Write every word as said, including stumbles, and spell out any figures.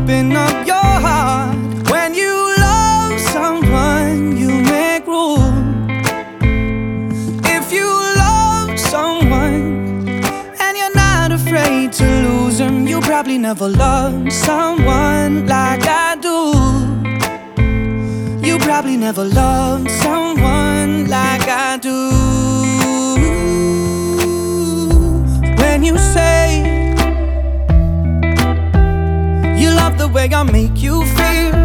open up your heart. When you love someone, you make room. If you love someone and you're not afraid to lose them, you probably never loved someone like I do. You probably never loved someone like I do. When you say you love the way I make you feel,